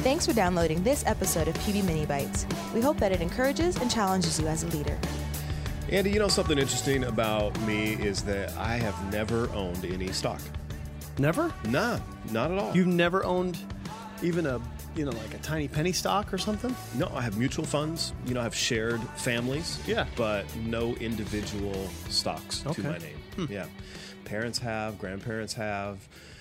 Thanks for downloading this episode of PB Mini Bites. We hope that it encourages and challenges you as a leader. Andy, you know something interesting about me is that I have never owned any stock. Never? Nah, not at all. You've never owned even like a tiny penny stock or something? No, I have mutual funds. I have shared families. Yeah. But no individual stocks to my name. Yeah. Parents have, grandparents have,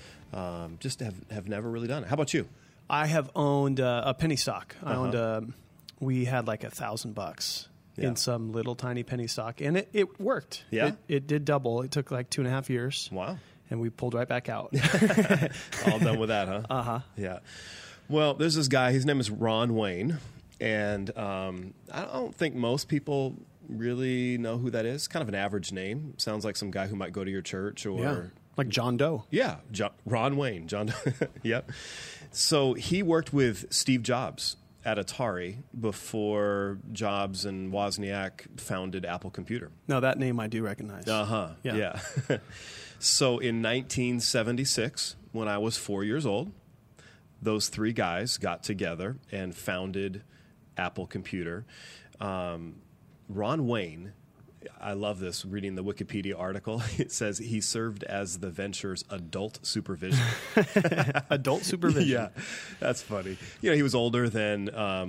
just have never really done it. How about you? I have owned a penny stock. I owned we had like $1,000 in some little tiny penny stock, and it worked. Yeah. It did double. It took like 2.5 years. Wow. And we pulled right back out. All done with that, huh? Uh-huh. Yeah. Well, there's this guy. His name is Ron Wayne, and I don't think most people really know who that is. Kind of an average name. Sounds like some guy who might go to your church or like John Doe. Yeah, Ron Wayne. John Doe. Yep. So he worked with Steve Jobs at Atari before Jobs and Wozniak founded Apple Computer. No, that name I do recognize. Yeah. So in 1976, when I was 4 years old, those three guys got together and founded Apple Computer. Ron Wayne, I love this, reading the Wikipedia article. It says he served as the venture's adult supervision. Adult supervision? Yeah, that's funny. He was older than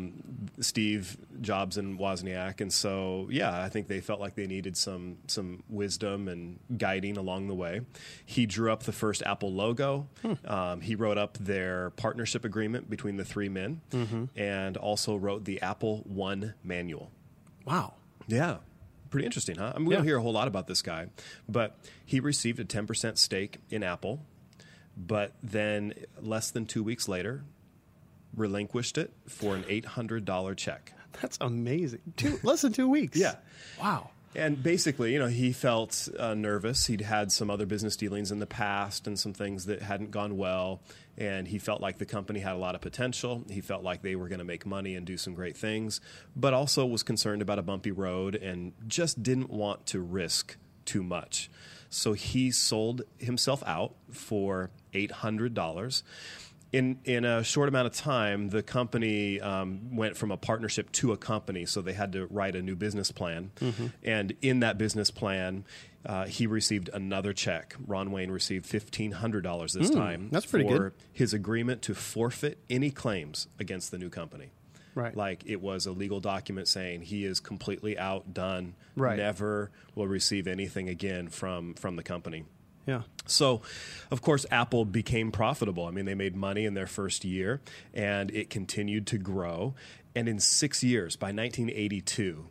Steve Jobs and Wozniak, and so, I think they felt like they needed some wisdom and guiding along the way. He drew up the first Apple logo. He wrote up their partnership agreement between the three men, and also wrote the Apple One manual. Wow. Yeah. Pretty interesting, huh? I mean, we don't hear a whole lot about this guy, but he received a 10% stake in Apple, but then less than 2 weeks later, relinquished it for an $800 check. That's amazing. Less than 2 weeks. Yeah. Wow. And basically, he felt nervous. He'd had some other business dealings in the past and some things that hadn't gone well. And he felt like the company had a lot of potential. He felt like they were going to make money and do some great things, but also was concerned about a bumpy road and just didn't want to risk too much. So he sold himself out for $800. In a short amount of time, the company went from a partnership to a company, so they had to write a new business plan. And in that business plan, he received another check. Ron Wayne received $1,500 this time. That's pretty for good. His agreement to forfeit any claims against the new company. Right. Like it was a legal document saying he is completely outdone, Right. never will receive anything again from the company. Yeah. So, of course, Apple became profitable. I mean, they made money in their first year, and it continued to grow. And in 6 years, by 1982,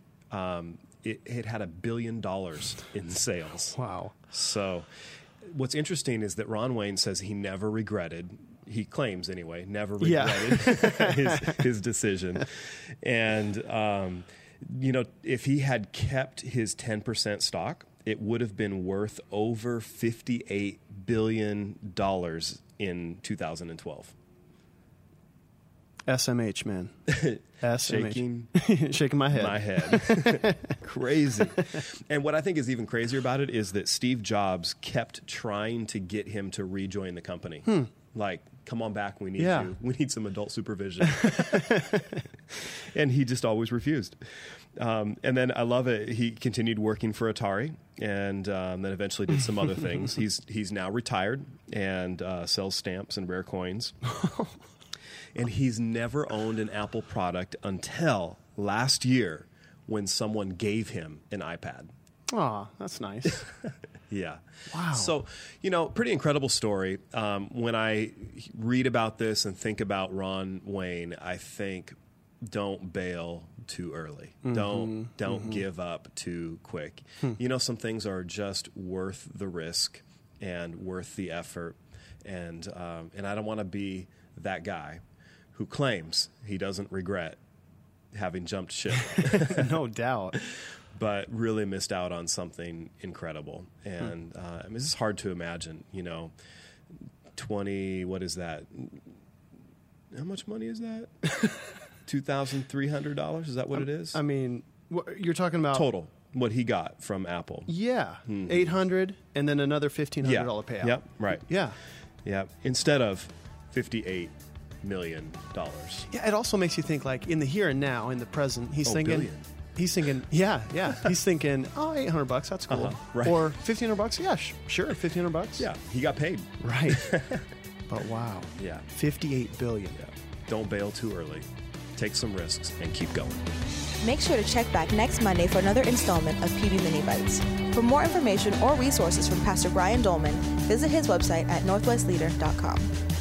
it had $1 billion in sales. Wow. So, what's interesting is that Ron Wayne says he never regretted. He claims, anyway, never regretted his decision. And, if he had kept his 10% stock, it would have been worth over $58 billion in 2012. SMH, man. SMH. Shaking my head. My head. Crazy. And what I think is even crazier about it is that Steve Jobs kept trying to get him to rejoin the company. Like, come on back, we need you. We need some adult supervision. And he just always refused. And then I love it. He continued working for Atari, and then eventually did some other things. He's now retired and sells stamps and rare coins. And he's never owned an Apple product until last year when someone gave him an iPad. Aw, that's nice. Yeah. Wow. So, pretty incredible story. When I read about this and think about Ron Wayne, I think don't bail too early. Don't give up too quick. Some things are just worth the risk and worth the effort. And I don't want to be that guy who claims he doesn't regret having jumped ship. No doubt. But really missed out on something incredible. And this is hard to imagine, 20, what is that? How much money is that? $2,300? Is that what it is? I mean, you're talking about... Total, what he got from Apple. Yeah. $800 and then another $1,500 payout. Yep, right. Yeah. Yeah. Instead of $58 million. Yeah, it also makes you think, like, in the here and now, in the present, he's thinking, billion. he's thinking, he's thinking, oh, $800, that's cool. Right. Or $1,500, yeah, sure, $1,500. Yeah, he got paid. Right. But wow. Yeah. $58 billion. Yeah. Don't bail too early. Take some risks and keep going. Make sure to check back next Monday for another installment of PB Mini Bites. For more information or resources from Pastor Brian Dolman, visit his website at northwestleader.com.